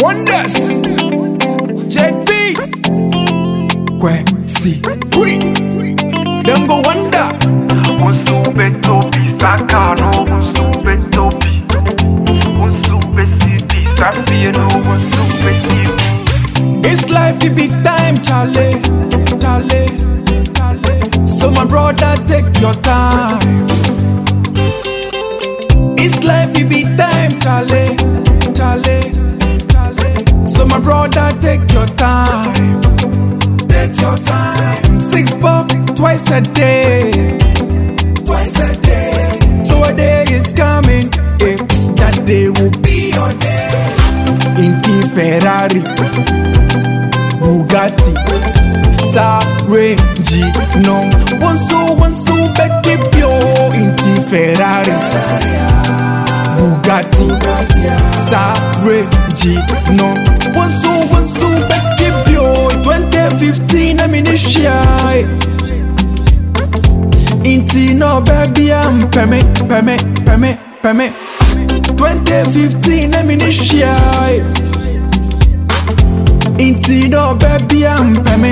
Wonders. Jake Beat. Kwesi. Them go wonder. Unsube topi sakano, unsube topi. Unsube city sapieno, unsube city. It's life the big time, Charlie. So my brother, take your time. It's life the big time, Charlie. So my brother, take your time. Take your time. 6 pop twice a day. So a day is coming, that day will be your day. Inti Ferrari, Bugatti, sa Range, no. One back keep yo. Inti Ferrari, Bugatti, sa Range, no. One back keep yo. 2015 I'm in the shy. Inti no baby I'm peme. 2015 I'm in the shy. Inti no baby I'm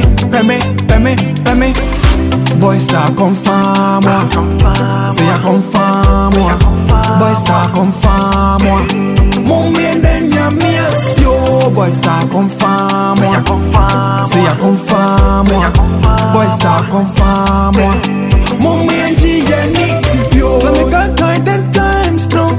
peme. Boys are confirm moi. Say I confirm moi. Boys are confirm moi. Mummy and then yami asio. Boys are confirm moi. Say I confirm moi. Boys are confirm moi. Mummy and Gianni pure. So me got kind and times no.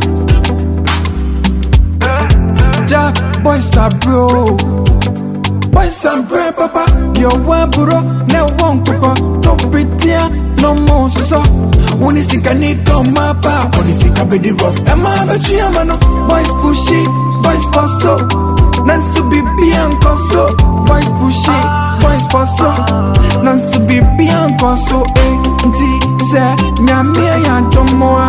Jack boys are bro. Boys are bro papa. Yo one bro. Ne one koko. Don't pretend no more so. When is it gonna come mapa? When is it gonna be rough? Am I a tree mano? Boys pushy. Boys pass up. Nice to be Bianca so. Boys pushy. Boys pass up. Nice to be Bianca so. Say, nyamia ya domoa.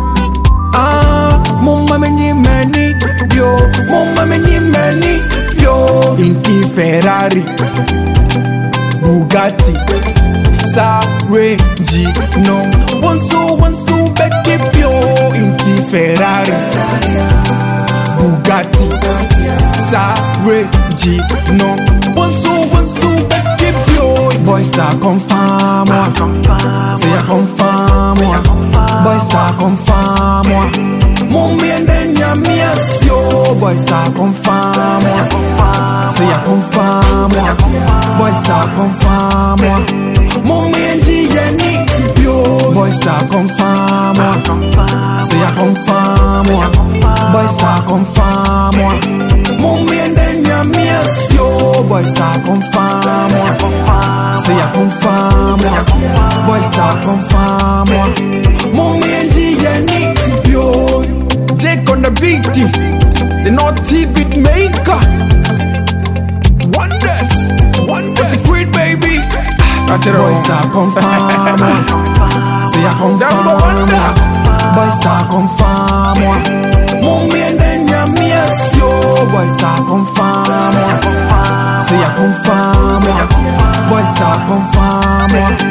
Mumma meni yo. Mumma meni yo. Inti Ferrari, Bugatti, sa Range, no. One back keep yo. Inti Ferrari, Bugatti, sa Range, no. One back keep yo. Boys are confirm moi. Say I confirm moi. Boys are confirm moi. Mummy and then yami asio. Boys are confirm moi. Say I confirm moi. Boys are confirm moi. Mummy and Gianni pure. Boys are confirm moi. Say I confirm moi. Boys are confirm moi. Mummy and then yami asio. Boys are confirm moi. Say I confirm moi. Boys are confirm moi. Mummy and Gianni pure. Jake on the beat, the naughty beat maker. Wonders, a great baby. Boys are confirm moi. Say I confirm moi. Boys are confirm moi. Mummy and then yami asio. Boys are confirm moi. Say I confirm moi. Boys are confirm moi.